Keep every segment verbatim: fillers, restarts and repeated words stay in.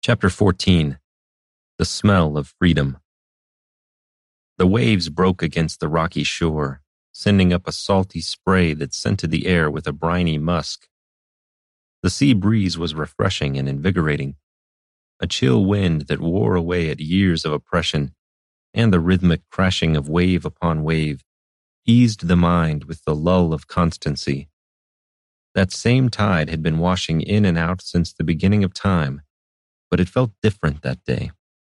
Chapter fourteen. The Smell of Freedom. The waves broke against the rocky shore, sending up a salty spray that scented the air with a briny musk. The sea breeze was refreshing and invigorating, a chill wind that wore away at years of oppression, and the rhythmic crashing of wave upon wave eased the mind with the lull of constancy. That same tide had been washing in and out since the beginning of time, but it felt different that day.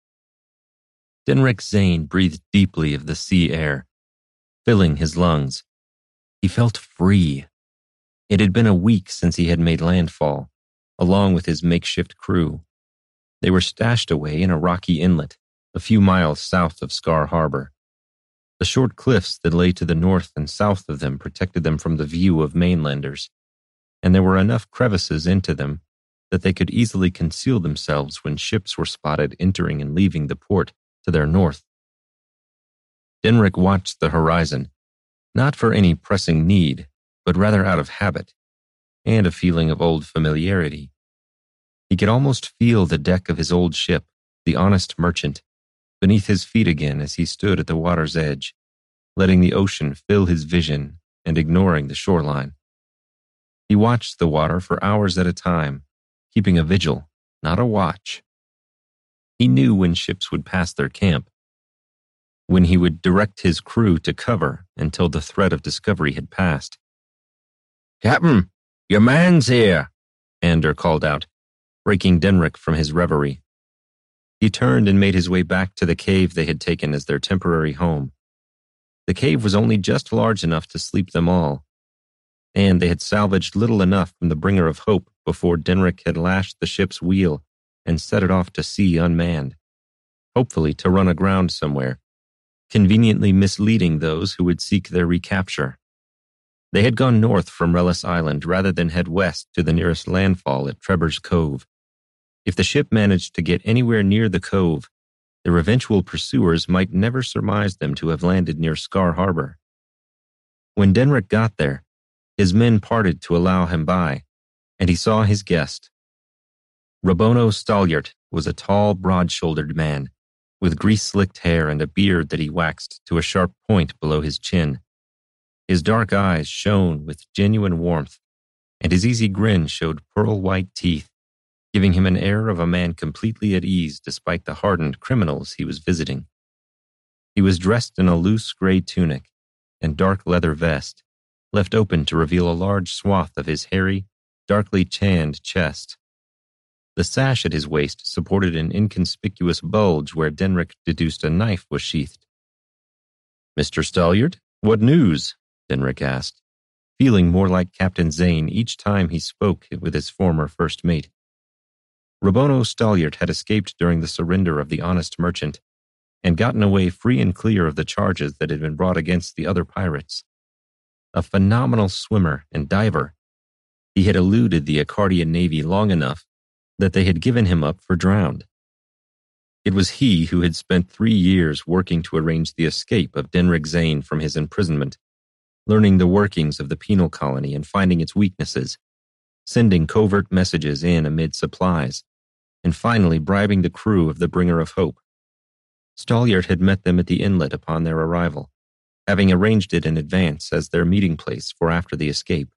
Denric Zane breathed deeply of the sea air, filling his lungs. He felt free. It had been a week since he had made landfall, along with his makeshift crew. They were stashed away in a rocky inlet, a few miles south of Scar Harbor. The short cliffs that lay to the north and south of them protected them from the view of mainlanders, and there were enough crevices into them that they could easily conceal themselves when ships were spotted entering and leaving the port to their north. Denric watched the horizon, not for any pressing need, but rather out of habit, and a feeling of old familiarity. He could almost feel the deck of his old ship, the Honest Merchant, beneath his feet again as he stood at the water's edge, letting the ocean fill his vision and ignoring the shoreline. He watched the water for hours at a time, keeping a vigil, not a watch. He knew when ships would pass their camp, when he would direct his crew to cover until the threat of discovery had passed. "Captain, your man's here," Ander called out, breaking Denric from his reverie. He turned and made his way back to the cave they had taken as their temporary home. The cave was only just large enough to sleep them all, and they had salvaged little enough from the Bringer of Hope before Denric had lashed the ship's wheel and set it off to sea unmanned, hopefully to run aground somewhere, conveniently misleading those who would seek their recapture. They had gone north from Relis Island rather than head west to the nearest landfall at Trebor's Cove. If the ship managed to get anywhere near the cove, their eventual pursuers might never surmise them to have landed near Scar Harbor. When Denric got there, his men parted to allow him by, and he saw his guest. Rabono Stalliart was a tall, broad-shouldered man, with grease-slicked hair and a beard that he waxed to a sharp point below his chin. His dark eyes shone with genuine warmth, and his easy grin showed pearl-white teeth, giving him an air of a man completely at ease despite the hardened criminals he was visiting. He was dressed in a loose gray tunic and dark leather vest, left open to reveal a large swath of his hairy, darkly tanned chest. The sash at his waist supported an inconspicuous bulge where Denric deduced a knife was sheathed. "Mister Stalliart, what news?" Denric asked, feeling more like Captain Zane each time he spoke with his former first mate. Rabono Stalliart had escaped during the surrender of the Honest Merchant and gotten away free and clear of the charges that had been brought against the other pirates. A phenomenal swimmer and diver, he had eluded the Accardian Navy long enough that they had given him up for drowned. It was he who had spent three years working to arrange the escape of Denric Zane from his imprisonment, learning the workings of the penal colony and finding its weaknesses, sending covert messages in amid supplies, and finally bribing the crew of the Bringer of Hope. Stalliart had met them at the inlet upon their arrival, having arranged it in advance as their meeting place for after the escape.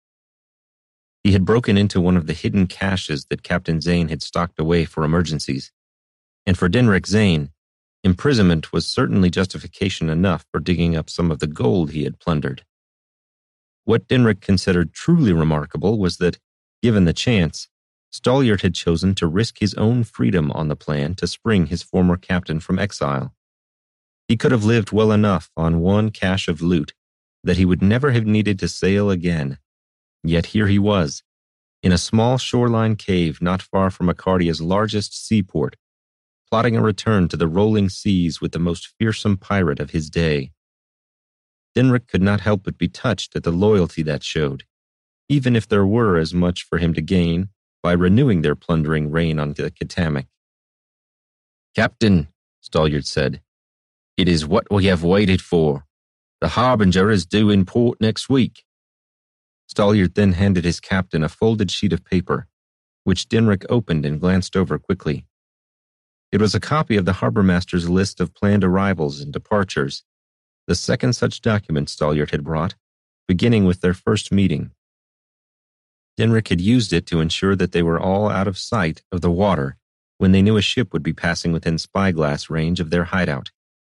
He had broken into one of the hidden caches that Captain Zane had stocked away for emergencies, and for Denric Zane, imprisonment was certainly justification enough for digging up some of the gold he had plundered. What Denric considered truly remarkable was that, given the chance, Stalliart had chosen to risk his own freedom on the plan to spring his former captain from exile. He could have lived well enough on one cache of loot that he would never have needed to sail again. Yet here he was, in a small shoreline cave not far from Accardia's largest seaport, plotting a return to the rolling seas with the most fearsome pirate of his day. Denric could not help but be touched at the loyalty that showed, even if there were as much for him to gain by renewing their plundering reign on the Katamic. "Captain," Stalliart said, "it is what we have waited for. The Harbinger is due in port next week." Stalliart then handed his captain a folded sheet of paper, which Dinrick opened and glanced over quickly. It was a copy of the harbormaster's list of planned arrivals and departures, the second such document Stalliart had brought, beginning with their first meeting. Dinrick had used it to ensure that they were all out of sight of the water when they knew a ship would be passing within spyglass range of their hideout.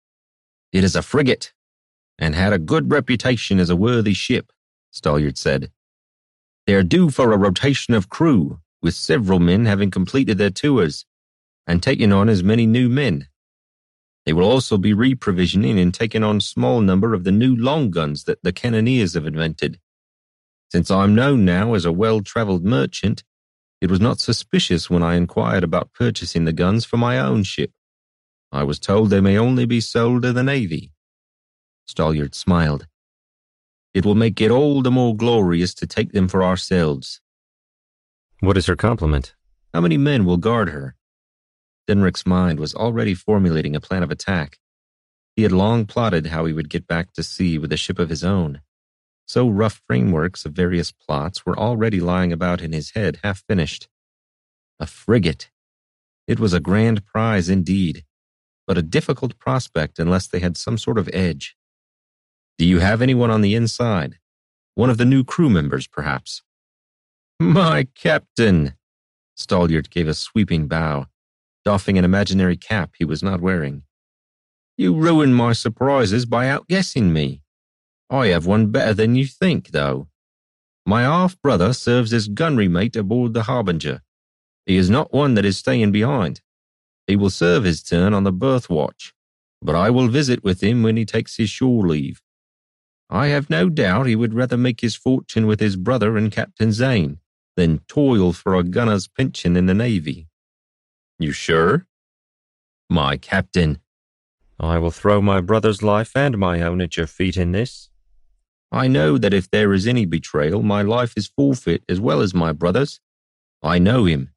"It is a frigate, and had a good reputation as a worthy ship," Stalliart said. "They are due for a rotation of crew, with several men having completed their tours and taken on as many new men. They will also be reprovisioning and taking on a small number of the new long guns that the cannoneers have invented. Since I am known now as a well-traveled merchant, it was not suspicious when I inquired about purchasing the guns for my own ship. I was told they may only be sold to the Navy." Stalliart smiled. "It will make it all the more glorious to take them for ourselves." "What is her complement? How many men will guard her?" Dinrick's mind was already formulating a plan of attack. He had long plotted how he would get back to sea with a ship of his own. So rough frameworks of various plots were already lying about in his head, half finished. A frigate. It was a grand prize indeed, but a difficult prospect unless they had some sort of edge. "Do you have anyone on the inside? One of the new crew members, perhaps?" "My captain!" Stalliart gave a sweeping bow, doffing an imaginary cap he was not wearing. "You ruined my surprises by outguessing me. I have one better than you think, though. My half-brother serves as gunnery mate aboard the Harbinger. He is not one that is staying behind. He will serve his turn on the berth watch, but I will visit with him when he takes his shore leave. I have no doubt he would rather make his fortune with his brother and Captain Zane than toil for a gunner's pension in the Navy." "You sure?" "My captain." "I will throw my brother's life and my own at your feet in this. I know that if there is any betrayal, my life is forfeit as well as my brother's. I know him."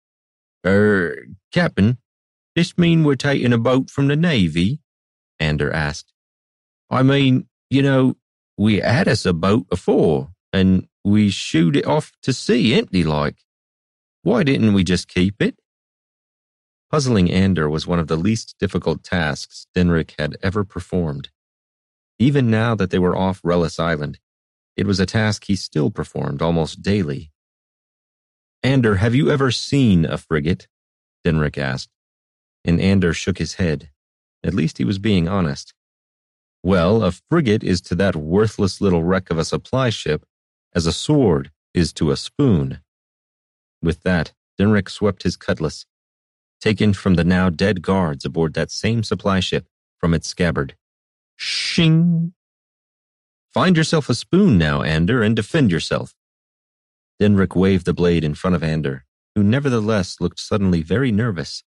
Er, Captain, this mean we're taking a boat from the Navy?" Ander asked. "I mean, you know, we had us a boat afore, and we shooed it off to sea empty-like. Why didn't we just keep it?" Puzzling Ander was one of the least difficult tasks Dinrick had ever performed. Even now that they were off Rellis Island, it was a task he still performed almost daily. "Ander, have you ever seen a frigate?" Dinrick asked, and Ander shook his head. At least he was being honest. "Well, a frigate is to that worthless little wreck of a supply ship as a sword is to a spoon." With that, Dinrick swept his cutlass, taken from the now dead guards aboard that same supply ship, from its scabbard. Shing! "Find yourself a spoon now, Ander, and defend yourself." Dinrick waved the blade in front of Ander, who nevertheless looked suddenly very nervous.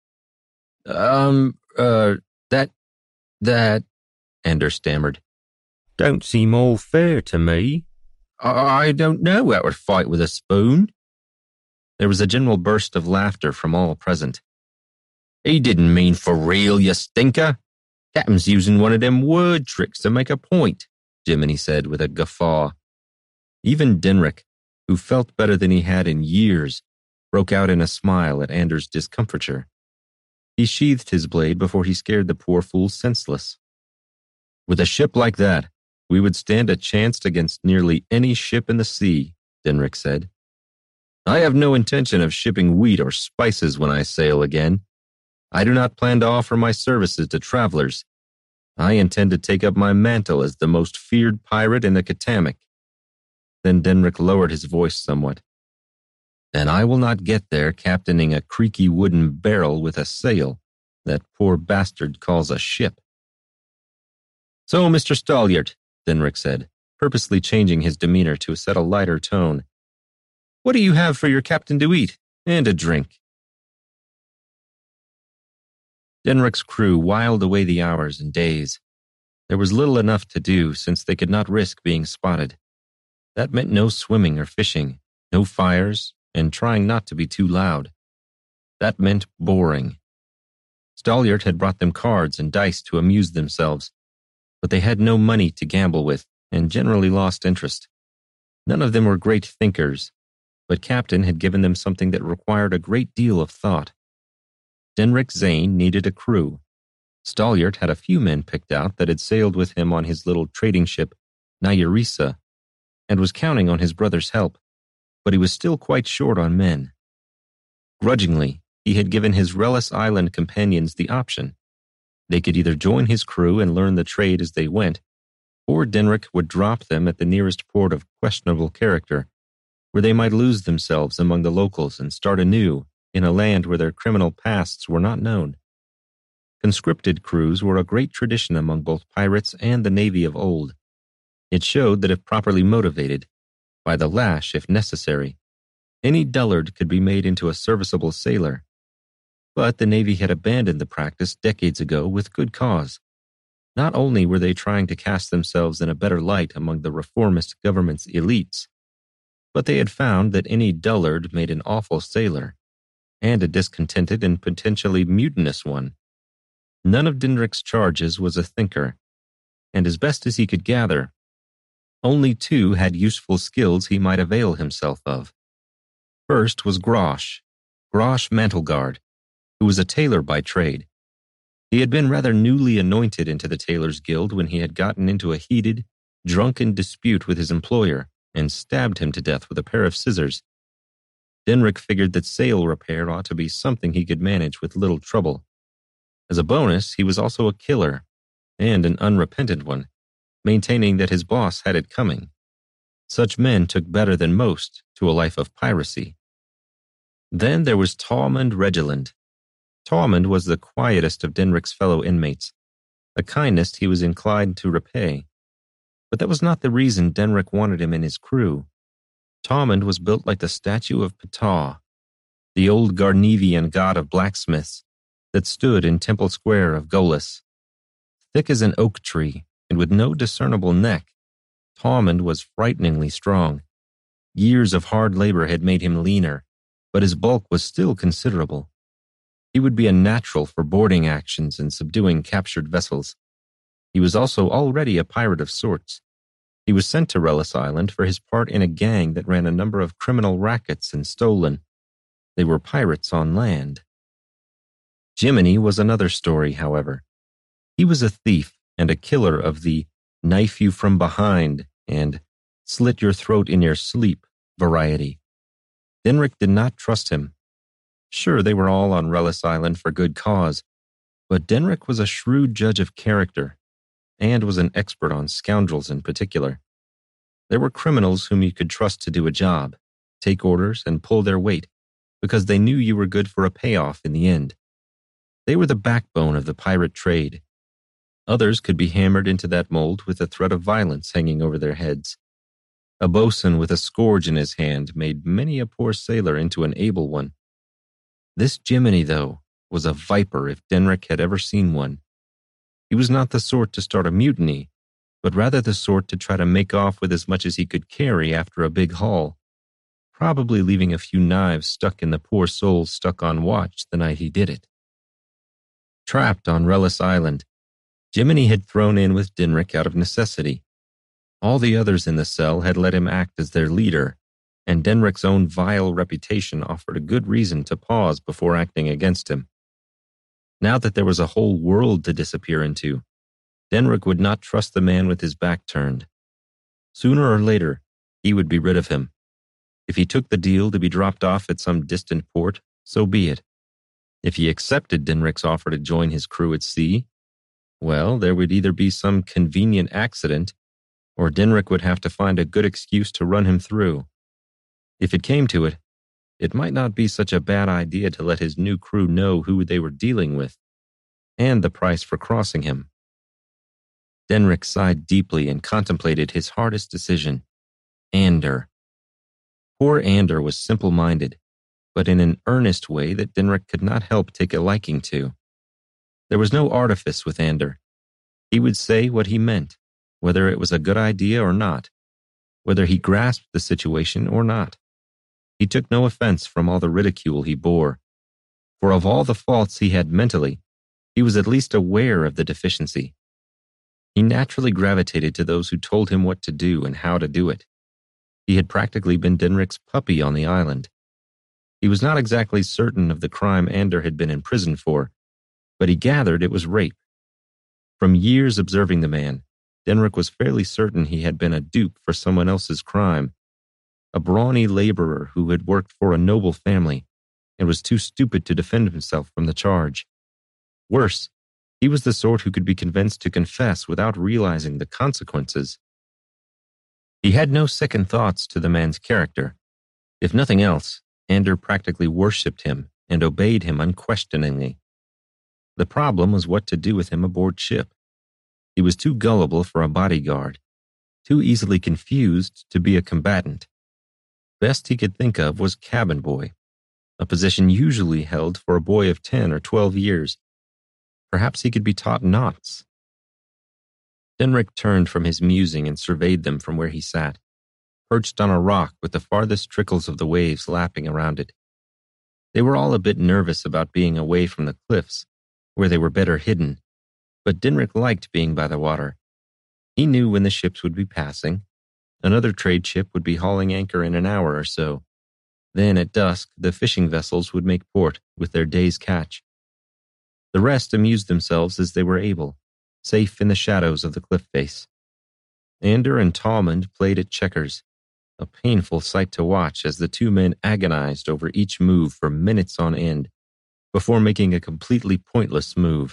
Um, uh, that, that, Ander stammered. "Don't seem all fair to me." I, I don't know how to fight with a spoon." There was a general burst of laughter from all present. "He didn't mean for real, you stinker. Captain's using one of them word tricks to make a point," Jiminy said with a guffaw. Even Dinrick, who felt better than he had in years, broke out in a smile at Ander's discomfiture. He sheathed his blade before he scared the poor fool senseless. "With a ship like that, we would stand a chance against nearly any ship in the sea," Dinrick said. "I have no intention of shipping wheat or spices when I sail again. I do not plan to offer my services to travelers. I intend to take up my mantle as the most feared pirate in the Katamic." Then Dinrick lowered his voice somewhat. "And I will not get there captaining a creaky wooden barrel with a sail that poor bastard calls a ship." "So, Mister Stalliart," Dinrick said, purposely changing his demeanor to set a lighter tone, "what do you have for your captain to eat and a drink?" Dinrick's crew whiled away the hours and days. There was little enough to do since they could not risk being spotted. That meant no swimming or fishing, no fires, and trying not to be too loud. That meant boring. Stalliart had brought them cards and dice to amuse themselves, but they had no money to gamble with and generally lost interest. None of them were great thinkers. but Captain had given them something that required a great deal of thought. Denrick Zane needed a crew. Stalliart had a few men picked out that had sailed with him on his little trading ship, Nyarissa, and was counting on his brother's help, but he was still quite short on men. Grudgingly, he had given his Relis Island companions the option. They could either join his crew and learn the trade as they went, or Denrick would drop them at the nearest port of questionable character, where they might lose themselves among the locals and start anew in a land where their criminal pasts were not known. Conscripted crews were a great tradition among both pirates and the Navy of old. It showed that if properly motivated, by the lash if necessary, any dullard could be made into a serviceable sailor. But the Navy had abandoned the practice decades ago with good cause. Not only were they trying to cast themselves in a better light among the reformist government's elites, but they had found that any dullard made an awful sailor, and a discontented and potentially mutinous one. None of Denrick's charges was a thinker, and as best as he could gather, only two had useful skills he might avail himself of. First was Grosh, Grosh Mantleguard, who was a tailor by trade. He had been rather newly anointed into the Tailors' Guild when he had gotten into a heated, drunken dispute with his employer and stabbed him to death with a pair of scissors. Denrick figured that sail repair ought to be something he could manage with little trouble. As a bonus, he was also a killer, and an unrepentant one, maintaining that his boss had it coming. Such men took better than most to a life of piracy. Then there was Tawmond Regiland. Tawmond was the quietest of Denrick's fellow inmates, a kindness he was inclined to repay. But that was not the reason Denrick wanted him in his crew. Tawmond was built like the statue of Ptah, the old Garnevian god of blacksmiths that stood in Temple Square of Golis. Thick as an oak tree and with no discernible neck, Tawmond was frighteningly strong. Years of hard labor had made him leaner, but his bulk was still considerable. He would be a natural for boarding actions and subduing captured vessels. He was also already a pirate of sorts. He was sent to Relis Island for his part in a gang that ran a number of criminal rackets and stolen. They were pirates on land. Jiminy was another story, however. He was a thief and a killer of the knife you from behind and slit your throat in your sleep variety. Denrick did not trust him. Sure, they were all on Relis Island for good cause, but Denrick was a shrewd judge of character, and was an expert on scoundrels in particular. There were criminals whom you could trust to do a job, take orders, and pull their weight, because they knew you were good for a payoff in the end. They were the backbone of the pirate trade. Others could be hammered into that mold with the threat of violence hanging over their heads. A boatswain with a scourge in his hand made many a poor sailor into an able one. This Jiminy, though, was a viper if Denrick had ever seen one. He was not the sort to start a mutiny, but rather the sort to try to make off with as much as he could carry after a big haul, probably leaving a few knives stuck in the poor soul stuck on watch the night he did it. Trapped on Relis Island, Jiminy had thrown in with Denrick out of necessity. All the others in the cell had let him act as their leader, and Denrick's own vile reputation offered a good reason to pause before acting against him. Now that there was a whole world to disappear into, Denrick would not trust the man with his back turned. Sooner or later, he would be rid of him. If he took the deal to be dropped off at some distant port, so be it. If he accepted Denrick's offer to join his crew at sea, well, there would either be some convenient accident, or Denrick would have to find a good excuse to run him through. If it came to it, it might not be such a bad idea to let his new crew know who they were dealing with, and the price for crossing him. Denrick sighed deeply and contemplated his hardest decision. Ander. Poor Ander was simple-minded, but in an earnest way that Denrick could not help take a liking to. There was no artifice with Ander. He would say what he meant, whether it was a good idea or not, whether he grasped the situation or not. He took no offense from all the ridicule he bore, for of all the faults he had mentally, he was at least aware of the deficiency. He naturally gravitated to those who told him what to do and how to do it. He had practically been Denrick's puppy on the island. He was not exactly certain of the crime Ander had been in prison for, but he gathered it was rape. From years observing the man, Denrick was fairly certain he had been a dupe for someone else's crime, a brawny laborer who had worked for a noble family and was too stupid to defend himself from the charge. Worse, he was the sort who could be convinced to confess without realizing the consequences. He had no second thoughts to the man's character. If nothing else, Ander practically worshipped him and obeyed him unquestioningly. The problem was what to do with him aboard ship. He was too gullible for a bodyguard, too easily confused to be a combatant. Best he could think of was cabin boy, a position usually held for a boy of ten or twelve years. Perhaps he could be taught knots. Denrick turned from his musing and surveyed them from where he sat, perched on a rock with the farthest trickles of the waves lapping around it. They were all a bit nervous about being away from the cliffs, where they were better hidden, but Denrick liked being by the water. He knew when the ships would be passing. Another trade ship would be hauling anchor in an hour or so. Then at dusk, the fishing vessels would make port with their day's catch. The rest amused themselves as they were able, safe in the shadows of the cliff face. Ander and Tallmand played at checkers, a painful sight to watch as the two men agonized over each move for minutes on end, before making a completely pointless move.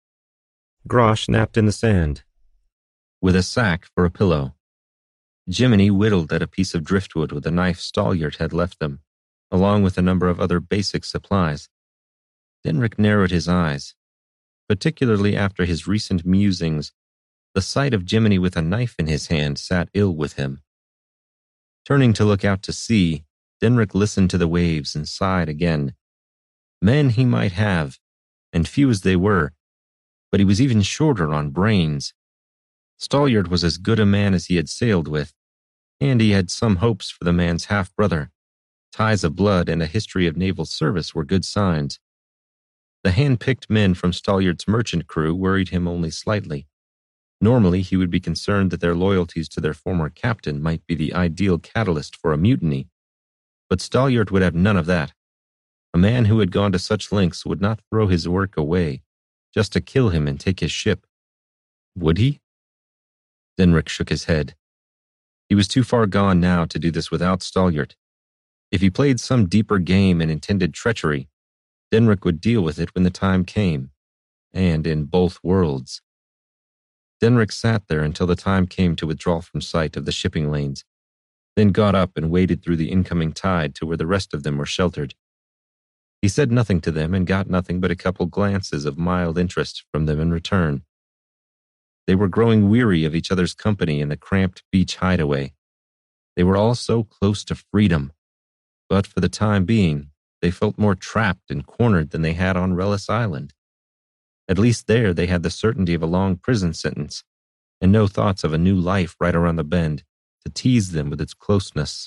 Grosh napped in the sand, with a sack for a pillow. Jiminy whittled at a piece of driftwood with a knife Stalliart had left them, along with a number of other basic supplies. Denrick narrowed his eyes. Particularly after his recent musings, the sight of Jiminy with a knife in his hand sat ill with him. Turning to look out to sea, Denrick listened to the waves and sighed again. Men he might have, and few as they were, but he was even shorter on brains. Stalliart was as good a man as he had sailed with, and he had some hopes for the man's half-brother. Ties of blood and a history of naval service were good signs. The hand-picked men from Stalliart's merchant crew worried him only slightly. Normally, he would be concerned that their loyalties to their former captain might be the ideal catalyst for a mutiny. But Stalliart would have none of that. A man who had gone to such lengths would not throw his work away, just to kill him and take his ship. Would he? Denrick shook his head. He was too far gone now to do this without Stalliart. If he played some deeper game and intended treachery, Denrick would deal with it when the time came, and in both worlds. Denrick sat there until the time came to withdraw from sight of the shipping lanes, then got up and waded through the incoming tide to where the rest of them were sheltered. He said nothing to them and got nothing but a couple glances of mild interest from them in return. They were growing weary of each other's company in the cramped beach hideaway. They were all so close to freedom, but for the time being, they felt more trapped and cornered than they had on Rellis Island. At least there they had the certainty of a long prison sentence, and no thoughts of a new life right around the bend to tease them with its closeness.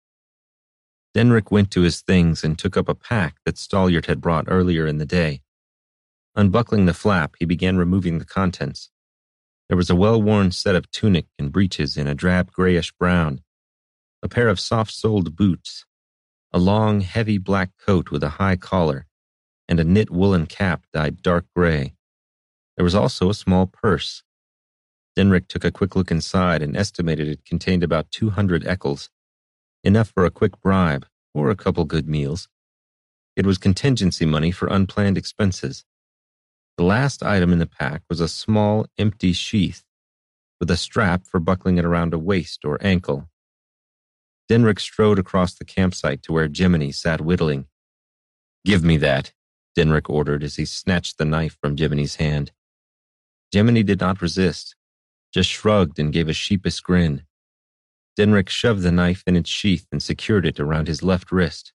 Denrick went to his things and took up a pack that Stalliart had brought earlier in the day. Unbuckling the flap, he began removing the contents. There was a well-worn set of tunic and breeches in a drab grayish-brown, a pair of soft-soled boots, a long, heavy black coat with a high collar, and a knit woolen cap dyed dark gray. There was also a small purse. Denrick took a quick look inside and estimated it contained about two hundred ecals, enough for a quick bribe or a couple good meals. It was contingency money for unplanned expenses. The last item in the pack was a small, empty sheath, with a strap for buckling it around a waist or ankle. Denrick strode across the campsite to where Jiminy sat whittling. "Give me that," Denrick ordered as he snatched the knife from Jiminy's hand. Jiminy did not resist, just shrugged and gave a sheepish grin. Denrick shoved the knife in its sheath and secured it around his left wrist.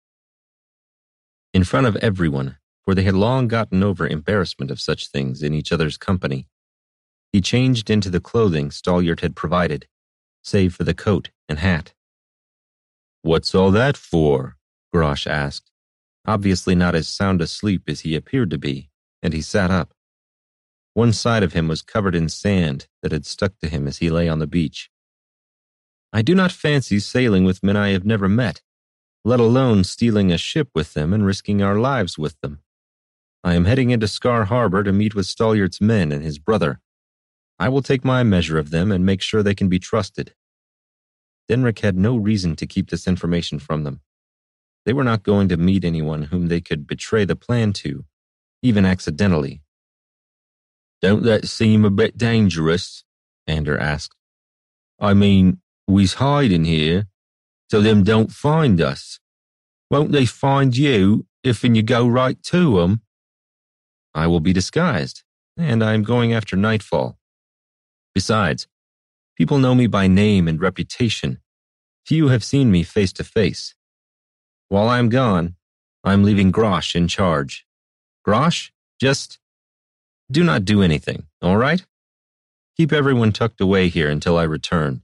In front of everyone, for they had long gotten over embarrassment of such things in each other's company, he changed into the clothing Stalliart had provided, save for the coat and hat. "What's all that for?" Grosh asked, obviously not as sound asleep as he appeared to be, and he sat up. One side of him was covered in sand that had stuck to him as he lay on the beach. I do not fancy sailing with men I have never met, let alone stealing a ship with them and risking our lives with them. I am heading into Scar Harbor to meet with Stollart's men and his brother. I will take my measure of them and make sure they can be trusted." Denrick had no reason to keep this information from them. They were not going to meet anyone whom they could betray the plan to, even accidentally. "Don't that seem a bit dangerous?" Ander asked. "I mean, we's hiding here, so them don't find us. Won't they find you if and you go right to 'em?" "I will be disguised, and I am going after nightfall. Besides, people know me by name and reputation. Few have seen me face to face. While I am gone, I am leaving Grosh in charge. Grosh, just do not do anything, all right? Keep everyone tucked away here until I return."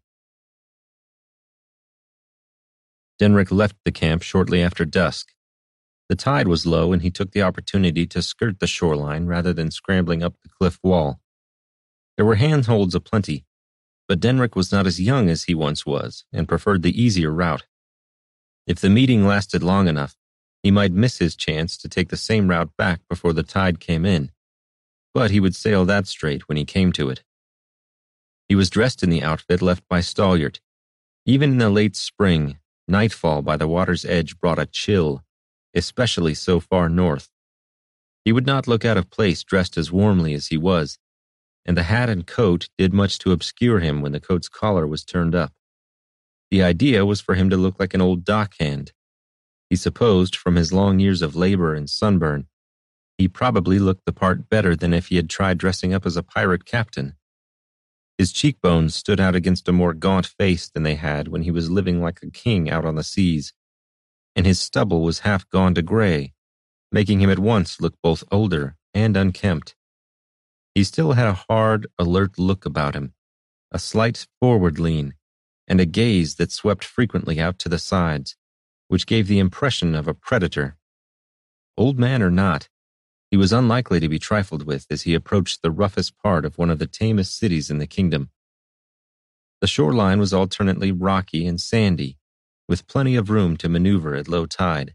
Denrick left the camp shortly after dusk. The tide was low, and he took the opportunity to skirt the shoreline rather than scrambling up the cliff wall. There were handholds aplenty, but Denrick was not as young as he once was and preferred the easier route. If the meeting lasted long enough, he might miss his chance to take the same route back before the tide came in, but he would sail that straight when he came to it. He was dressed in the outfit left by Stollart. Even in the late spring, nightfall by the water's edge brought a chill, especially so far north. He would not look out of place dressed as warmly as he was, and the hat and coat did much to obscure him when the coat's collar was turned up. The idea was for him to look like an old dockhand. He supposed, from his long years of labor and sunburn, he probably looked the part better than if he had tried dressing up as a pirate captain. His cheekbones stood out against a more gaunt face than they had when he was living like a king out on the seas, and his stubble was half gone to gray, making him at once look both older and unkempt. He still had a hard, alert look about him, a slight forward lean, and a gaze that swept frequently out to the sides, which gave the impression of a predator. Old man or not, he was unlikely to be trifled with as he approached the roughest part of one of the tamest cities in the kingdom. The shoreline was alternately rocky and sandy, with plenty of room to maneuver at low tide.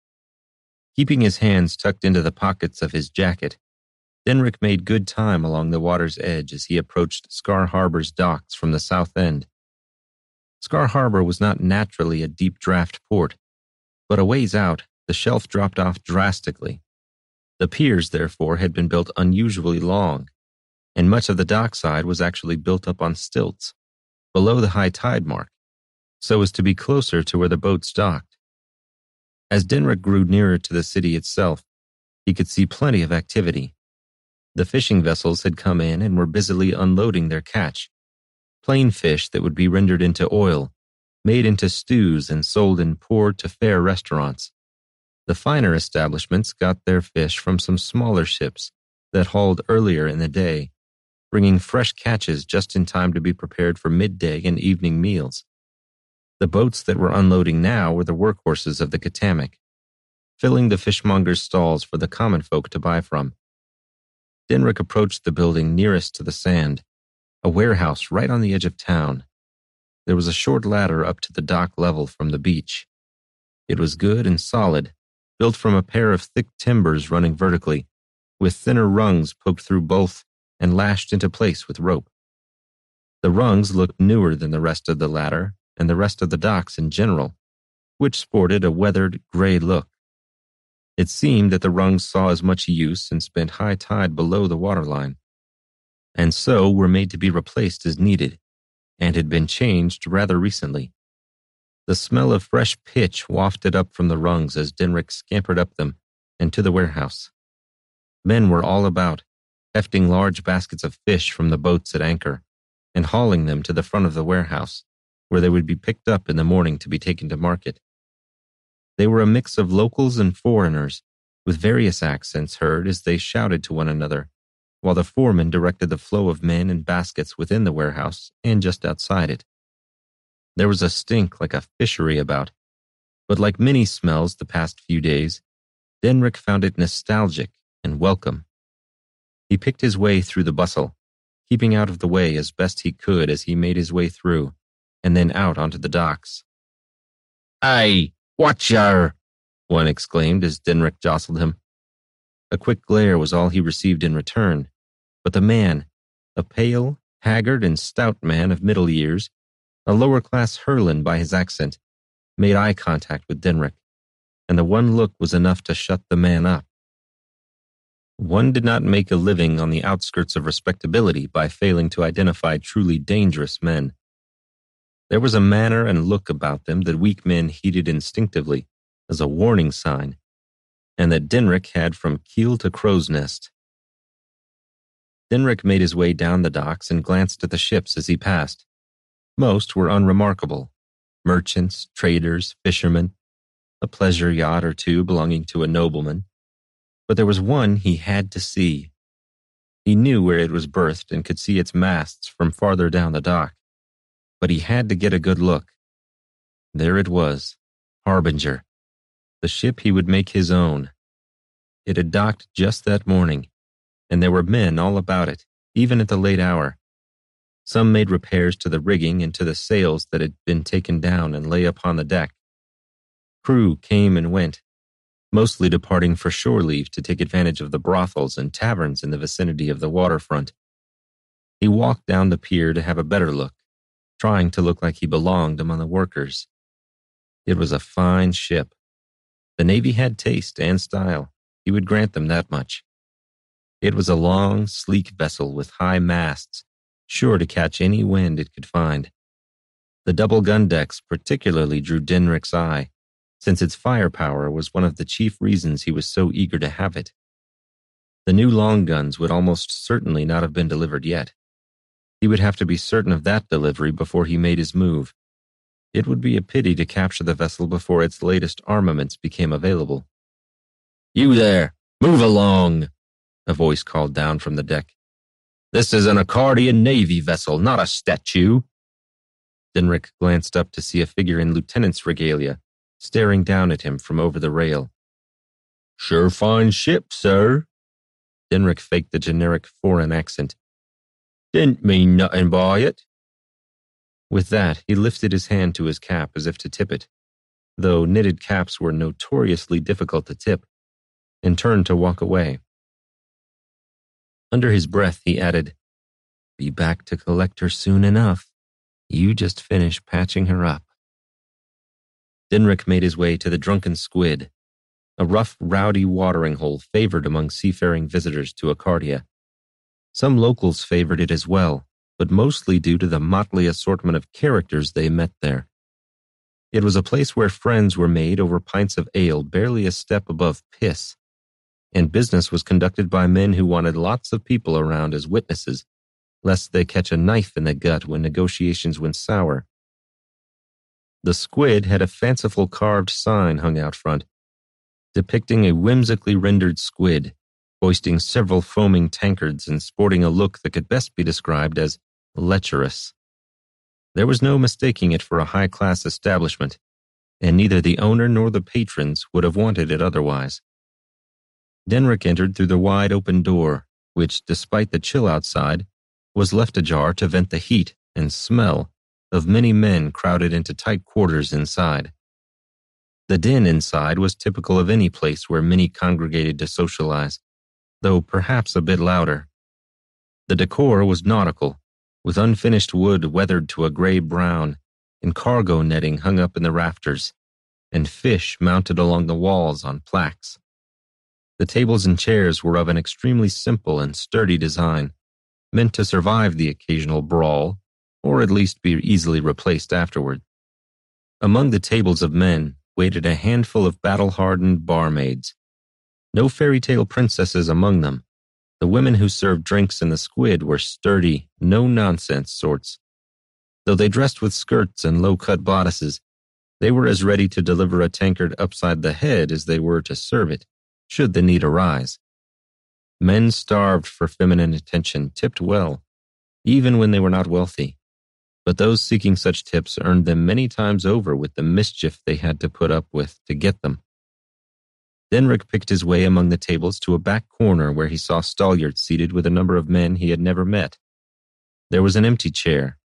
Keeping his hands tucked into the pockets of his jacket, Denrick made good time along the water's edge as he approached Scar Harbor's docks from the south end. Scar Harbor was not naturally a deep-draft port, but a ways out, the shelf dropped off drastically. The piers, therefore, had been built unusually long, and much of the dockside was actually built up on stilts, below the high tide mark, so as to be closer to where the boats docked. As Denrick grew nearer to the city itself, he could see plenty of activity. The fishing vessels had come in and were busily unloading their catch, plain fish that would be rendered into oil, made into stews and sold in poor to fair restaurants. The finer establishments got their fish from some smaller ships that hauled earlier in the day, bringing fresh catches just in time to be prepared for midday and evening meals. The boats that were unloading now were the workhorses of the Katamik, filling the fishmongers' stalls for the common folk to buy from. Denrick approached the building nearest to the sand, a warehouse right on the edge of town. There was a short ladder up to the dock level from the beach. It was good and solid, built from a pair of thick timbers running vertically, with thinner rungs poked through both and lashed into place with rope. The rungs looked newer than the rest of the ladder and the rest of the docks in general, which sported a weathered, gray look. It seemed that the rungs saw as much use and spent high tide below the waterline, and so were made to be replaced as needed, and had been changed rather recently. The smell of fresh pitch wafted up from the rungs as Denrick scampered up them and to the warehouse. Men were all about, hefting large baskets of fish from the boats at anchor and hauling them to the front of the warehouse, where they would be picked up in the morning to be taken to market. They were a mix of locals and foreigners, with various accents heard as they shouted to one another, while the foreman directed the flow of men and baskets within the warehouse and just outside it. There was a stink like a fishery about, but like many smells the past few days, Denrick found it nostalgic and welcome. He picked his way through the bustle, keeping out of the way as best he could as he made his way through, and then out onto the docks. "Hey, watch your," one exclaimed as Dinrick jostled him. A quick glare was all he received in return, but the man, a pale, haggard, and stout man of middle years, a lower-class Hurlan by his accent, made eye contact with Dinrick, and the one look was enough to shut the man up. One did not make a living on the outskirts of respectability by failing to identify truly dangerous men. There was a manner and look about them that weak men heeded instinctively as a warning sign, and that Dinrick had from keel to crow's nest. Dinrick made his way down the docks and glanced at the ships as he passed. Most were unremarkable. Merchants, traders, fishermen, a pleasure yacht or two belonging to a nobleman. But there was one he had to see. He knew where it was berthed and could see its masts from farther down the dock. But he had to get a good look. There it was, Harbinger, the ship he would make his own. It had docked just that morning, and there were men all about it, even at the late hour. Some made repairs to the rigging and to the sails that had been taken down and lay upon the deck. Crew came and went, mostly departing for shore leave to take advantage of the brothels and taverns in the vicinity of the waterfront. He walked down the pier to have a better look, trying to look like he belonged among the workers. It was a fine ship. The Navy had taste and style. He would grant them that much. It was a long, sleek vessel with high masts, sure to catch any wind it could find. The double gun decks particularly drew Dinrick's eye, since its firepower was one of the chief reasons he was so eager to have it. The new long guns would almost certainly not have been delivered yet. He would have to be certain of that delivery before he made his move. It would be a pity to capture the vessel before its latest armaments became available. "You there, move along," a voice called down from the deck. "This is an Accardian Navy vessel, not a statue." Dinrick glanced up to see a figure in lieutenant's regalia, staring down at him from over the rail. "Sure fine ship, sir." Dinrick faked the generic foreign accent. "Didn't mean nothing by it." With that, he lifted his hand to his cap as if to tip it, though knitted caps were notoriously difficult to tip, and turned to walk away. Under his breath, he added, "Be back to collect her soon enough. You just finish patching her up." Dinrick made his way to the Drunken Squid, a rough, rowdy watering hole favored among seafaring visitors to Accardia. Some locals favored it as well, but mostly due to the motley assortment of characters they met there. It was a place where friends were made over pints of ale barely a step above piss, and business was conducted by men who wanted lots of people around as witnesses, lest they catch a knife in the gut when negotiations went sour. The Squid had a fanciful carved sign hung out front, depicting a whimsically rendered squid, hoisting several foaming tankards and sporting a look that could best be described as lecherous. There was no mistaking it for a high-class establishment, and neither the owner nor the patrons would have wanted it otherwise. Dinrick entered through the wide-open door, which, despite the chill outside, was left ajar to vent the heat and smell of many men crowded into tight quarters inside. The din inside was typical of any place where many congregated to socialize, though perhaps a bit louder. The decor was nautical, with unfinished wood weathered to a gray-brown, and cargo netting hung up in the rafters, and fish mounted along the walls on plaques. The tables and chairs were of an extremely simple and sturdy design, meant to survive the occasional brawl, or at least be easily replaced afterward. Among the tables of men waited a handful of battle-hardened barmaids. No fairy tale princesses among them. The women who served drinks in the Squid were sturdy, no-nonsense sorts. Though they dressed with skirts and low-cut bodices, they were as ready to deliver a tankard upside the head as they were to serve it, should the need arise. Men starved for feminine attention tipped well, even when they were not wealthy, but those seeking such tips earned them many times over with the mischief they had to put up with to get them. Dinrick picked his way among the tables to a back corner where he saw Stalliart seated with a number of men he had never met. There was an empty chair,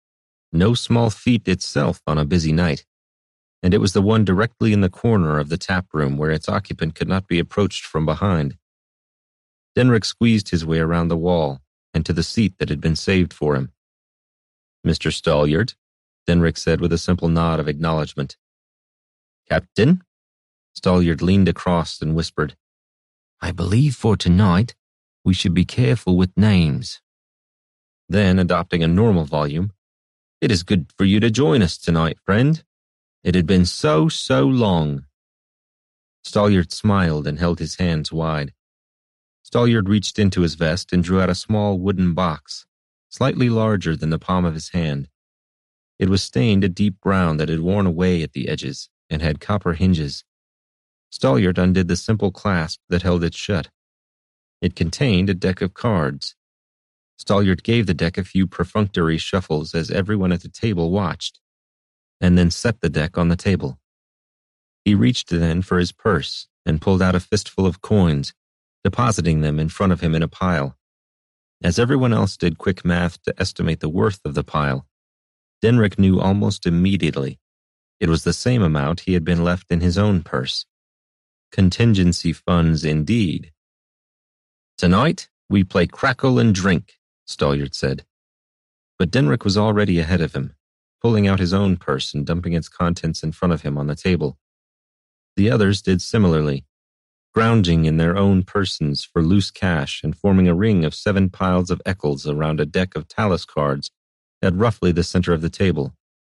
No small feat itself on a busy night, and it was the one directly in the corner of the tap room where its occupant could not be approached from behind. Denrick squeezed his way around the wall and to the seat that had been saved for him. Mister Stalliard, Denrick said with a simple nod of acknowledgement. Captain? Stalliard leaned across and whispered, I believe for tonight we should be careful with names. Then, adopting a normal volume, It is good for you to join us tonight, friend. It had been so, so long. Stalliard smiled and held his hands wide. Stalliard reached into his vest and drew out a small wooden box, slightly larger than the palm of his hand. It was stained a deep brown that had worn away at the edges and had copper hinges. Stalliard undid the simple clasp that held it shut. It contained a deck of cards. Stalliard gave the deck a few perfunctory shuffles as everyone at the table watched, and then set the deck on the table. He reached then for his purse and pulled out a fistful of coins, depositing them in front of him in a pile. As everyone else did quick math to estimate the worth of the pile, Denrick knew almost immediately it was the same amount he had been left in his own purse. Contingency funds indeed. Tonight, we play crackle and drink, Stalliard said. But Denrick was already ahead of him, pulling out his own purse and dumping its contents in front of him on the table. The others did similarly, grounding in their own persons for loose cash and forming a ring of seven piles of eccles around a deck of talus cards at roughly the center of the table.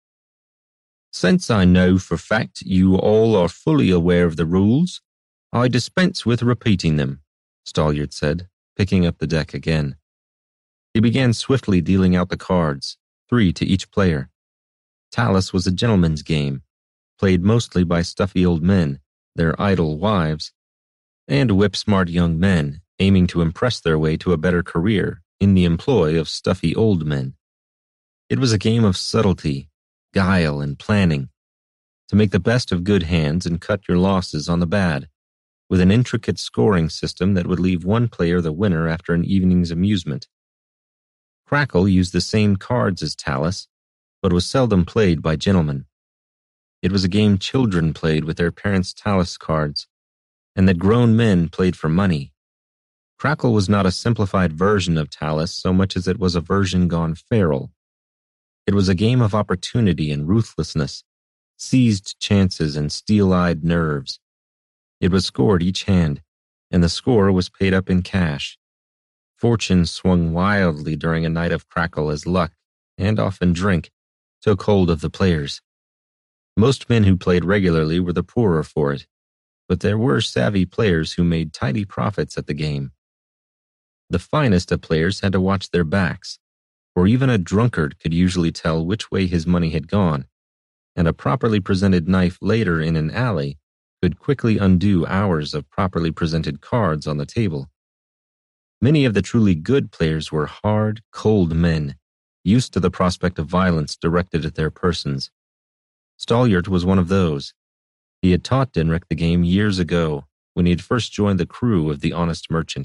Since I know for fact you all are fully aware of the rules, I dispense with repeating them, Stalliard said, picking up the deck again. He began swiftly dealing out the cards, three to each player. Talus was a gentleman's game, played mostly by stuffy old men, their idle wives, and whip-smart young men aiming to impress their way to a better career in the employ of stuffy old men. It was a game of subtlety, guile, and planning, to make the best of good hands and cut your losses on the bad, with an intricate scoring system that would leave one player the winner after an evening's amusement. Crackle used the same cards as Talus, but was seldom played by gentlemen. It was a game children played with their parents' Talus cards, and that grown men played for money. Crackle was not a simplified version of Talus so much as it was a version gone feral. It was a game of opportunity and ruthlessness, seized chances and steel-eyed nerves. It was scored each hand, and the score was paid up in cash. Fortune swung wildly during a night of crackle as luck, and often drink, took hold of the players. Most men who played regularly were the poorer for it, but there were savvy players who made tidy profits at the game. The finest of players had to watch their backs, for even a drunkard could usually tell which way his money had gone, and a properly presented knife later in an alley could quickly undo hours of properly presented cards on the table. Many of the truly good players were hard, cold men, used to the prospect of violence directed at their persons. Stalliard was one of those. He had taught Denrick the game years ago, when he had first joined the crew of the Honest Merchant.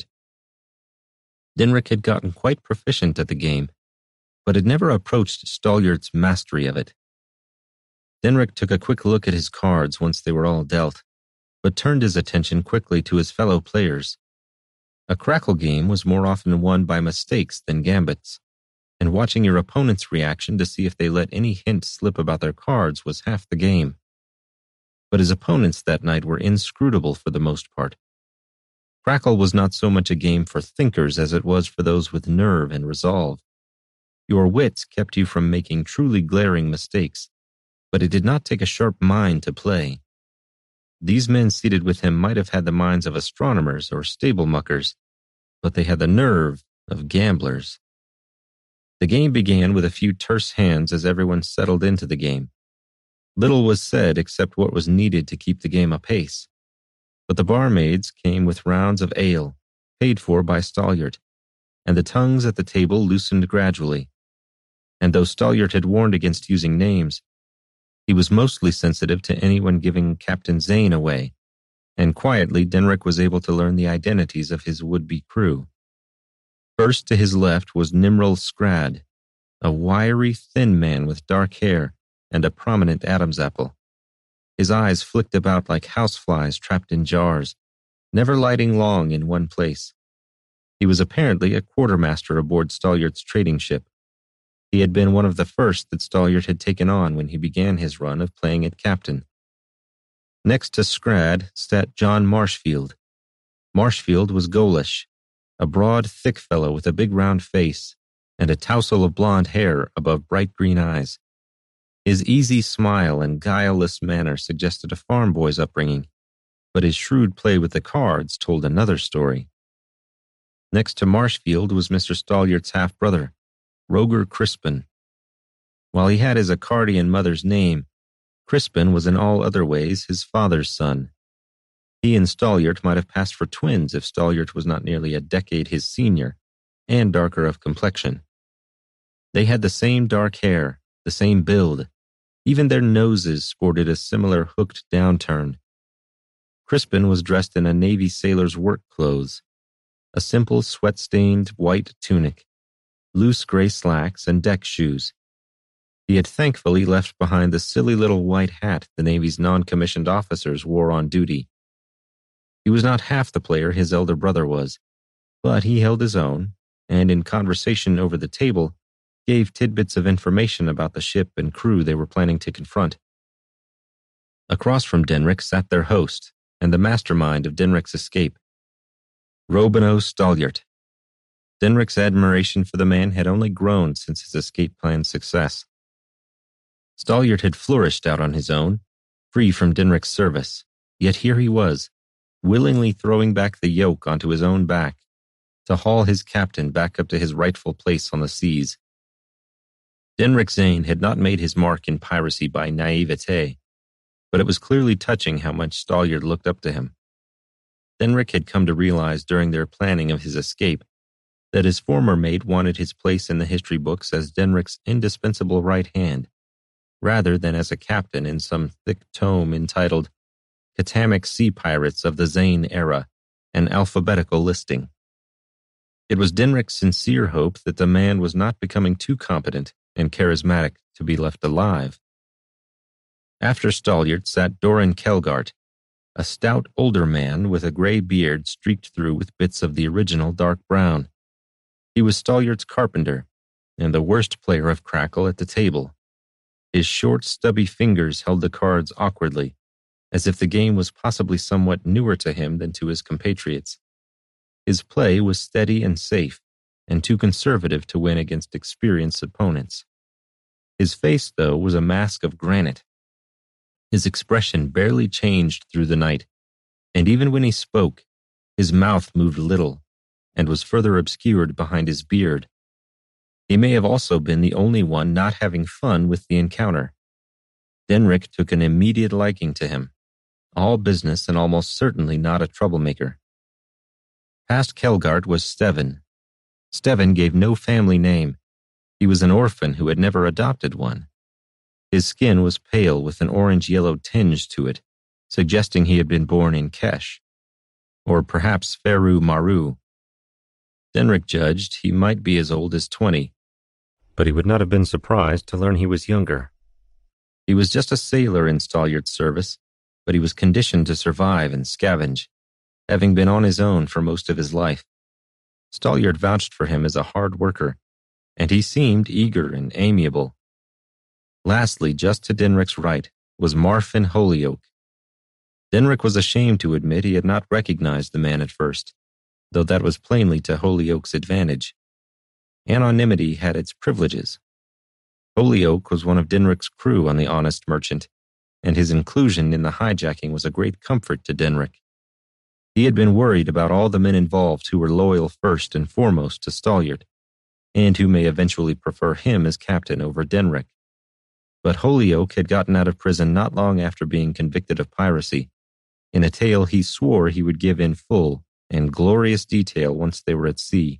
Denrick had gotten quite proficient at the game, but had never approached Stalliard's mastery of it. Denrick took a quick look at his cards once they were all dealt, but turned his attention quickly to his fellow players. A crackle game was more often won by mistakes than gambits, and watching your opponent's reaction to see if they let any hint slip about their cards was half the game. But his opponents that night were inscrutable for the most part. Crackle was not so much a game for thinkers as it was for those with nerve and resolve. Your wits kept you from making truly glaring mistakes, but it did not take a sharp mind to play. These men seated with him might have had the minds of astronomers or stable muckers, but they had the nerve of gamblers. The game began with a few terse hands as everyone settled into the game. Little was said except what was needed to keep the game apace, but the barmaids came with rounds of ale, paid for by Stalliard, and the tongues at the table loosened gradually. And though Stalliard had warned against using names, he was mostly sensitive to anyone giving Captain Zane away, and quietly Denrick was able to learn the identities of his would-be crew. First to his left was Nimrel Scrad, a wiry, thin man with dark hair and a prominent Adam's apple. His eyes flicked about like houseflies trapped in jars, never lighting long in one place. He was apparently a quartermaster aboard Stallart's trading ship. He had been one of the first that Stallart had taken on when he began his run of playing at captain. Next to Scrad sat John Marshfield. Marshfield was Gaulish, a broad, thick fellow with a big round face and a tousle of blonde hair above bright green eyes. His easy smile and guileless manner suggested a farm boy's upbringing, but his shrewd play with the cards told another story. Next to Marshfield was Mister Stallart's half-brother, Roger Crispin. While he had his Accardian mother's name, Crispin was in all other ways his father's son. He and Stallart might have passed for twins if Stallart was not nearly a decade his senior, and darker of complexion. They had the same dark hair, the same build. Even their noses sported a similar hooked downturn. Crispin was dressed in a Navy sailor's work clothes, a simple sweat-stained white tunic, loose gray slacks, and deck shoes. He had thankfully left behind the silly little white hat the Navy's non-commissioned officers wore on duty. He was not half the player his elder brother was, but he held his own, and in conversation over the table, gave tidbits of information about the ship and crew they were planning to confront. Across from Denrick sat their host and the mastermind of Denrick's escape, Robino Stallart. Denrick's admiration for the man had only grown since his escape plan's success. Stallart had flourished out on his own, free from Denrick's service, yet here he was, willingly throwing back the yoke onto his own back to haul his captain back up to his rightful place on the seas. Denrick Zane had not made his mark in piracy by naivete, but it was clearly touching how much Stallart looked up to him. Denrick had come to realize during their planning of his escape that his former mate wanted his place in the history books as Denrick's indispensable right hand, rather than as a captain in some thick tome entitled Katamic Sea Pirates of the Zane Era, an alphabetical listing. It was Denrick's sincere hope that the man was not becoming too competent and charismatic to be left alive. After Stallart sat Doran Kelgart, a stout older man with a gray beard streaked through with bits of the original dark brown. He was Stallart's carpenter, and the worst player of Crackle at the table. His short, stubby fingers held the cards awkwardly, as if the game was possibly somewhat newer to him than to his compatriots. His play was steady and safe, and too conservative to win against experienced opponents. His face, though, was a mask of granite. His expression barely changed through the night, and even when he spoke, his mouth moved little, and was further obscured behind his beard. He may have also been the only one not having fun with the encounter. Denrick took an immediate liking to him, all business and almost certainly not a troublemaker. Past Kelgart was Steven. Steven gave no family name. He was an orphan who had never adopted one. His skin was pale with an orange-yellow tinge to it, suggesting he had been born in Kesh, or perhaps Feru Maru. Denrick judged he might be as old as twenty, but he would not have been surprised to learn he was younger. He was just a sailor in Stallart's service, but he was conditioned to survive and scavenge, having been on his own for most of his life. Stallart vouched for him as a hard worker, and he seemed eager and amiable. Lastly, just to Denrick's right, was Marfin Holyoke. Denrick was ashamed to admit he had not recognized the man at first, though that was plainly to Holyoke's advantage. Anonymity had its privileges. Holyoke was one of Denrick's crew on the Honest Merchant, and his inclusion in the hijacking was a great comfort to Denrick. He had been worried about all the men involved who were loyal first and foremost to Stallart, and who may eventually prefer him as captain over Denrick. But Holyoke had gotten out of prison not long after being convicted of piracy, in a tale he swore he would give in full and glorious detail once they were at sea.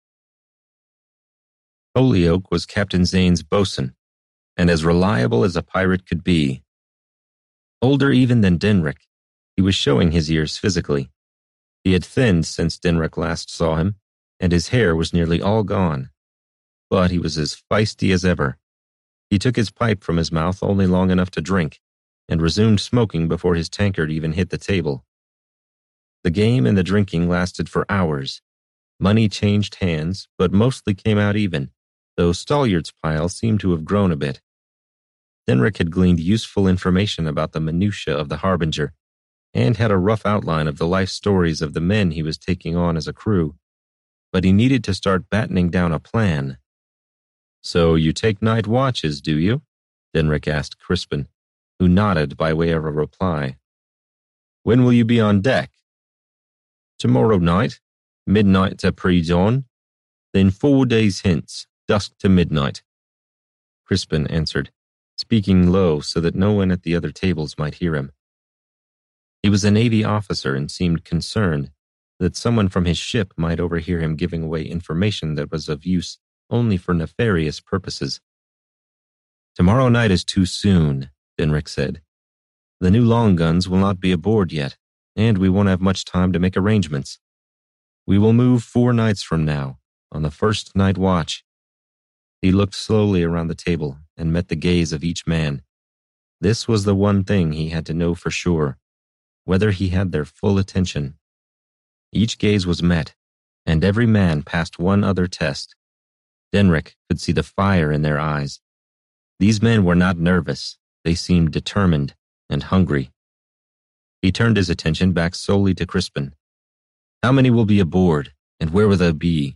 Holyoke was Captain Zane's boatswain, and as reliable as a pirate could be. Older even than Denrick, he was showing his years physically. He had thinned since Denrick last saw him, and his hair was nearly all gone. but he was as feisty as ever. He took his pipe from his mouth only long enough to drink, and resumed smoking before his tankard even hit the table. The game and the drinking lasted for hours. Money changed hands, but mostly came out even, though Stollart's pile seemed to have grown a bit. Denrick had gleaned useful information about the minutiae of the Harbinger, and had a rough outline of the life stories of the men he was taking on as a crew, but he needed to start battening down a plan. "So you take night watches, do you?" Denrick asked Crispin, who nodded by way of a reply. "When will you be on deck?" "Tomorrow night, midnight to pre-dawn, then four days hence, dusk to midnight," Crispin answered, speaking low so that no one at the other tables might hear him. He was a Navy officer and seemed concerned that someone from his ship might overhear him giving away information that was of use only for nefarious purposes. "Tomorrow night is too soon," Denrick said. "The new long guns will not be aboard yet, and we won't have much time to make arrangements. We will move four nights from now, on the first night watch." He looked slowly around the table and met the gaze of each man. This was the one thing he had to know for sure, whether he had their full attention. Each gaze was met, and every man passed one other test. Denrick could see the fire in their eyes. These men were not nervous. They seemed determined and hungry. He turned his attention back solely to Crispin. "How many will be aboard, and where will they be?"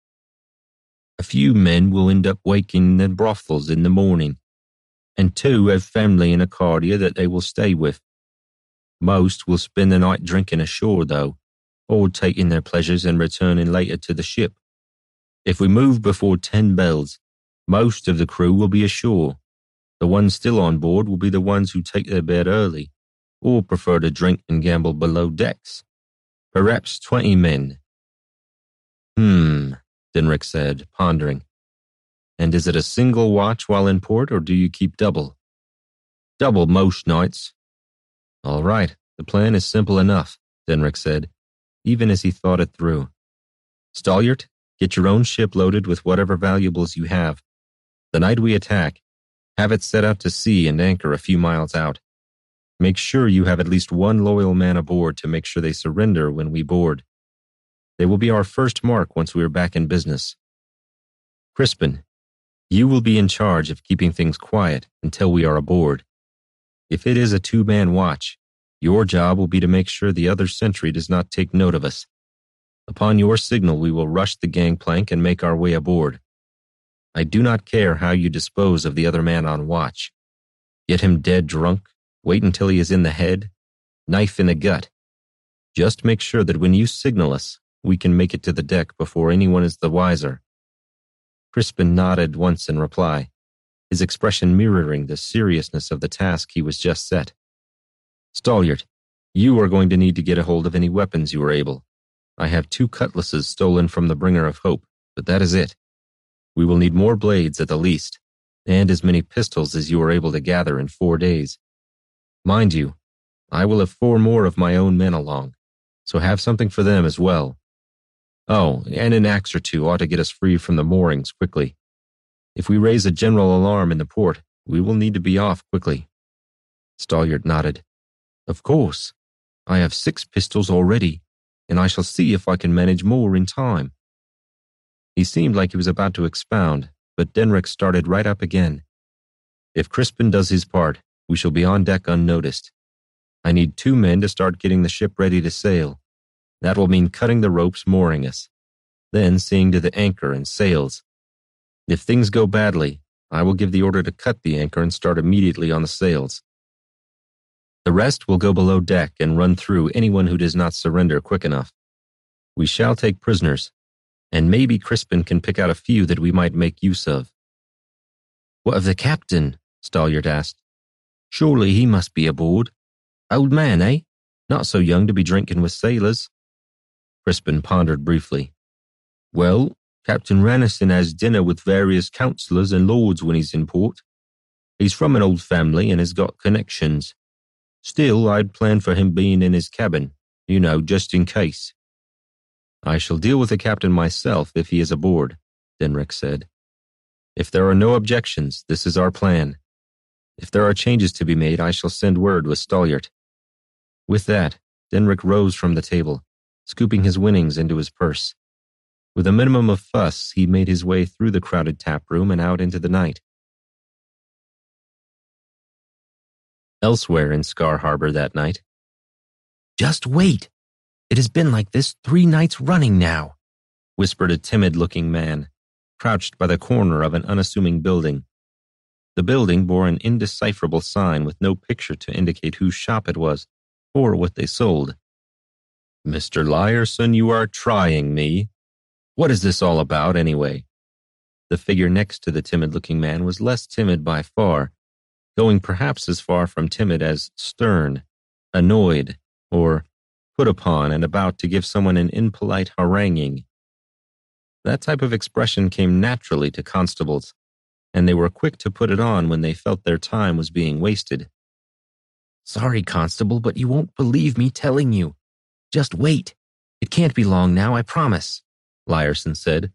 "A few men will end up waking in the brothels in the morning, and two have family in Arcadia that they will stay with. Most will spend the night drinking ashore, though, or taking their pleasures and returning later to the ship. If we move before ten bells, most of the crew will be ashore. The ones still on board will be the ones who take their bed early, or prefer to drink and gamble below decks. Perhaps twenty men." "Hmm," Denrick said, pondering. "And is it a single watch while in port, or do you keep double?" "Double most nights." "All right, the plan is simple enough," Denrick said, even as he thought it through. "Stollart, get your own ship loaded with whatever valuables you have. The night we attack, have it set out to sea and anchor a few miles out. Make sure you have at least one loyal man aboard to make sure they surrender when we board. They will be our first mark once we are back in business. Crispin, you will be in charge of keeping things quiet until we are aboard. If it is a two-man watch, your job will be to make sure the other sentry does not take note of us. Upon your signal, we will rush the gangplank and make our way aboard. I do not care how you dispose of the other man on watch. Get him dead drunk, wait until he is in the head, knife in the gut. Just make sure that when you signal us, we can make it to the deck before anyone is the wiser." Crispin nodded once in reply, his expression mirroring the seriousness of the task he was just set. "Stollart, you are going to need to get a hold of any weapons you are able. I have two cutlasses stolen from the Bringer of Hope, but that is it. We will need more blades at the least, and as many pistols as you are able to gather in four days. Mind you, I will have four more of my own men along, so have something for them as well. Oh, and an axe or two ought to get us free from the moorings quickly. If we raise a general alarm in the port, we will need to be off quickly." Stollart nodded. "Of course. I have six pistols already, and I shall see if I can manage more in time." He seemed like he was about to expound, but Denrick started right up again. "If Crispin does his part, we shall be on deck unnoticed. I need two men to start getting the ship ready to sail. That will mean cutting the ropes mooring us, then seeing to the anchor and sails. If things go badly, I will give the order to cut the anchor and start immediately on the sails. The rest will go below deck and run through anyone who does not surrender quick enough. We shall take prisoners, and maybe Crispin can pick out a few that we might make use of." "What of the captain?" Stollart asked. "Surely he must be aboard. Old man, eh? Not so young to be drinking with sailors." Crispin pondered briefly. "Well, Captain Rannison has dinner with various councillors and lords when he's in port. He's from an old family and has got connections. Still, I'd plan for him being in his cabin, you know, just in case." "I shall deal with the captain myself if he is aboard," Denrick said. If there are no objections, this is our plan. If there are changes to be made, I shall send word with Stalliart." With that, Denrick rose from the table, scooping his winnings into his purse. With a minimum of fuss, he made his way through the crowded tap room and out into the night. Elsewhere in Scar Harbor that night. "Just wait! It has been like this three nights running now," whispered a timid-looking man, crouched by the corner of an unassuming building. The building bore an indecipherable sign with no picture to indicate whose shop it was, or what they sold. "Mister Lyerson, you are trying me. What is this all about, anyway?" The figure next to the timid-looking man was less timid by far, going perhaps as far from timid as stern, annoyed, or put upon and about to give someone an impolite haranguing. That type of expression came naturally to constables, and they were quick to put it on when they felt their time was being wasted. "Sorry, Constable, but you won't believe me telling you. Just wait. It can't be long now, I promise," Lyerson said.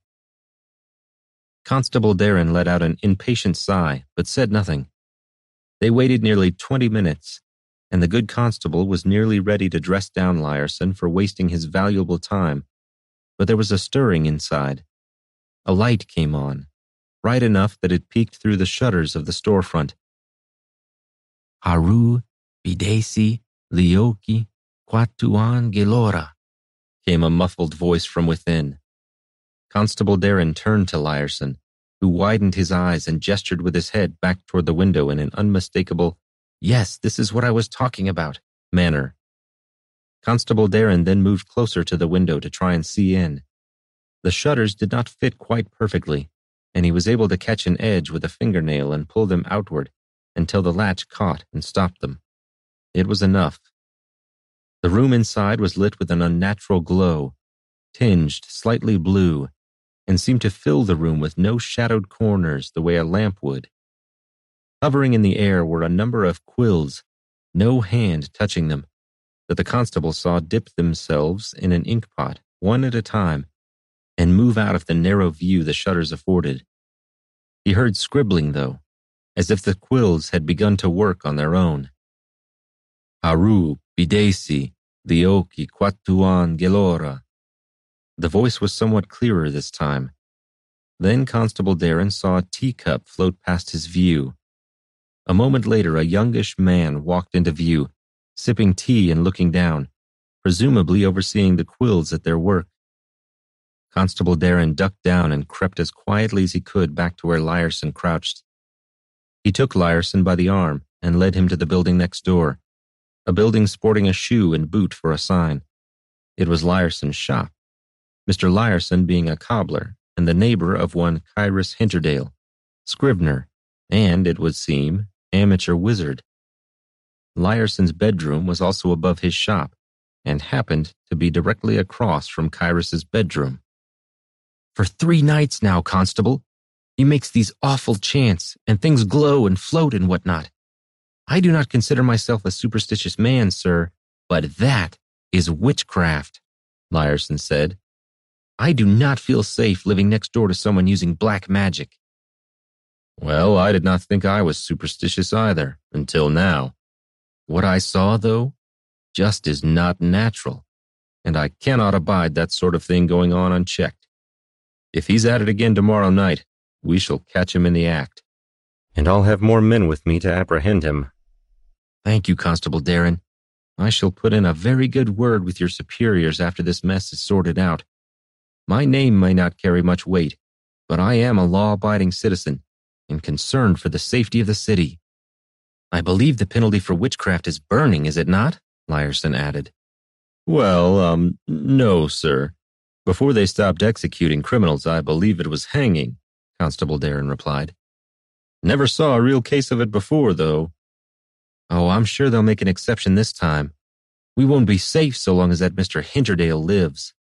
Constable Darren let out an impatient sigh, but said nothing. They waited nearly twenty minutes, and the good constable was nearly ready to dress down Lyerson for wasting his valuable time. But there was a stirring inside. A light came on, bright enough that it peeked through the shutters of the storefront. "Haru, Bidesi, Lioki, Quatuan Gelora," came a muffled voice from within. Constable Darren turned to Lyerson, who widened his eyes and gestured with his head back toward the window in an unmistakable, "Yes, this is what I was talking about," manner. Constable Darren then moved closer to the window to try and see in. The shutters did not fit quite perfectly, and he was able to catch an edge with a fingernail and pull them outward until the latch caught and stopped them. It was enough. The room inside was lit with an unnatural glow, tinged slightly blue, and seemed to fill the room with no shadowed corners the way a lamp would. Hovering in the air were a number of quills, no hand touching them, that the constable saw dip themselves in an ink pot, one at a time, and move out of the narrow view the shutters afforded. He heard scribbling, though, as if the quills had begun to work on their own. "Haru, Bidesi, Lioki, Quatuan Gelora." The voice was somewhat clearer this time. Then Constable Darren saw a teacup float past his view. A moment later, a youngish man walked into view, sipping tea and looking down, presumably overseeing the quills at their work. Constable Darren ducked down and crept as quietly as he could back to where Lyerson crouched. He took Lyerson by the arm and led him to the building next door, a building sporting a shoe and boot for a sign. It was Lyerson's shop, Mister Lyerson being a cobbler and the neighbor of one Cyrus Hinterdale, scrivener, and, it would seem, amateur wizard. Lyerson's bedroom was also above his shop, and happened to be directly across from Cyrus's bedroom. "For three nights now, Constable. He makes these awful chants, and things glow and float and whatnot. I do not consider myself a superstitious man, sir, but that is witchcraft," Lyerson said. "I do not feel safe living next door to someone using black magic." "Well, I did not think I was superstitious either, until now. What I saw, though, just is not natural, and I cannot abide that sort of thing going on unchecked. If he's at it again tomorrow night, we shall catch him in the act, and I'll have more men with me to apprehend him." "Thank you, Constable Darren. I shall put in a very good word with your superiors after this mess is sorted out. My name may not carry much weight, but I am a law-abiding citizen and concerned for the safety of the city." "I believe the penalty for witchcraft is burning, is it not?" Lyerson added. "Well, um, no, sir. Before they stopped executing criminals, I believe it was hanging," Constable Darren replied. "Never saw a real case of it before, though." "Oh, I'm sure they'll make an exception this time. We won't be safe so long as that Mister Hinterdale lives."